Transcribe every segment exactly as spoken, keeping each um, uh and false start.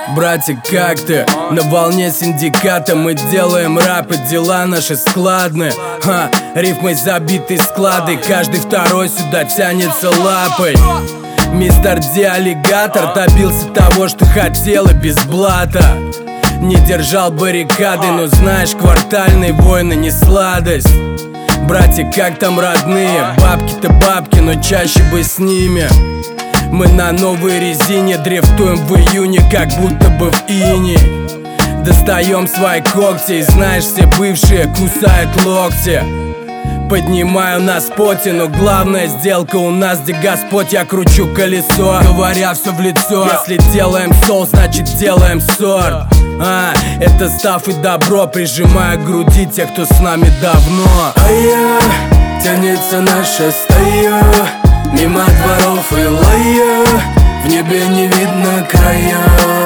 Братик, как ты? На волне синдиката мы делаем рэп, и дела наши складные. Ха, рифмой забиты склады, каждый второй сюда тянется лапой. Мистер Ди аллигатор добился того, что хотел, и без блата. Не держал баррикады, но знаешь, квартальные войны не сладость. Братик, как там родные? Бабки-то бабки, но чаще бы с ними. Мы на новой резине дрифтуем в июне, как будто бы в иней. Достаем свои когти, и знаешь, все бывшие кусают локти. Поднимаю на споте, но главная сделка у нас, где Господь, я кручу колесо, говоря все в лицо. Если делаем сол, значит делаем сорт. А, это став и добро, прижимая к груди тех, кто с нами давно. А я, тянется наша стая, мимо дворов и лая, в небе не видно края.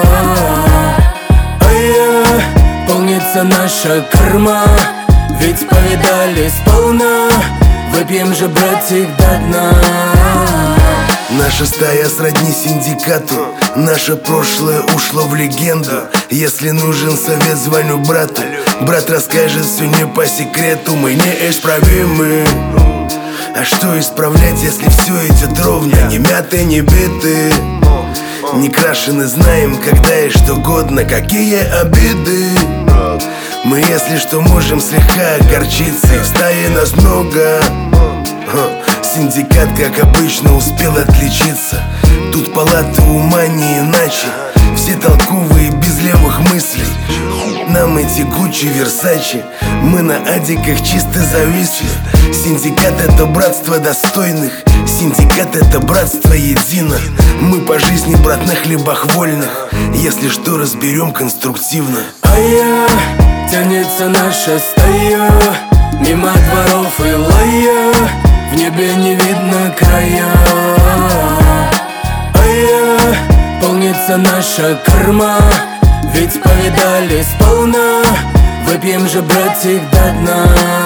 А я, полнится наша корма, ведь повидали сполна, выпьем же, братик, до дна. Наша стая сродни синдикату, наше прошлое ушло в легенду. Если нужен совет, звоню брату, брат расскажет все не по секрету. Мы неисправимы. А что исправлять, если все идет ровно? Не мяты, не биты, не крашены, знаем, когда и что годно, какие обиды. Мы, если что, можем слегка огорчиться, и в стае нас много. Синдикат, как обычно, успел отличиться. Тут палата ума не иначе, все толковые, без левых мыслей. Нам эти Гуччи, Версачи, мы на адиках чисто зависли. Синдикат — это братство достойных, синдикат — это братство едино. Мы по жизни, брат, на хлебах вольных, если что, разберем конструктивно. А я, тянется наша стая, мимо дворов и лая, в небе не видно края. А я, полнится наша корма, ведь повидали сполна, выпьем же, братик, до дна.